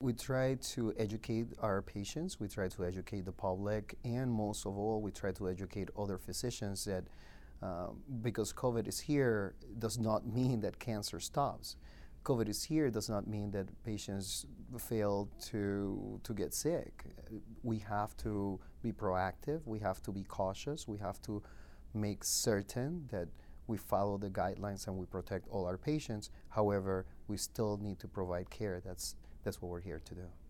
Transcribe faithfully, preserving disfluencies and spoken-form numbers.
we try to educate our patients, we try to educate the public, and most of all, we try to educate other physicians that uh, because COVID is here does not mean that cancer stops. COVID is here does not mean that patients fail to, to get sick. We have to be proactive, we have to be cautious, we have to make certain that we follow the guidelines and we protect all our patients. However, we still need to provide care. That's, that's what we're here to do.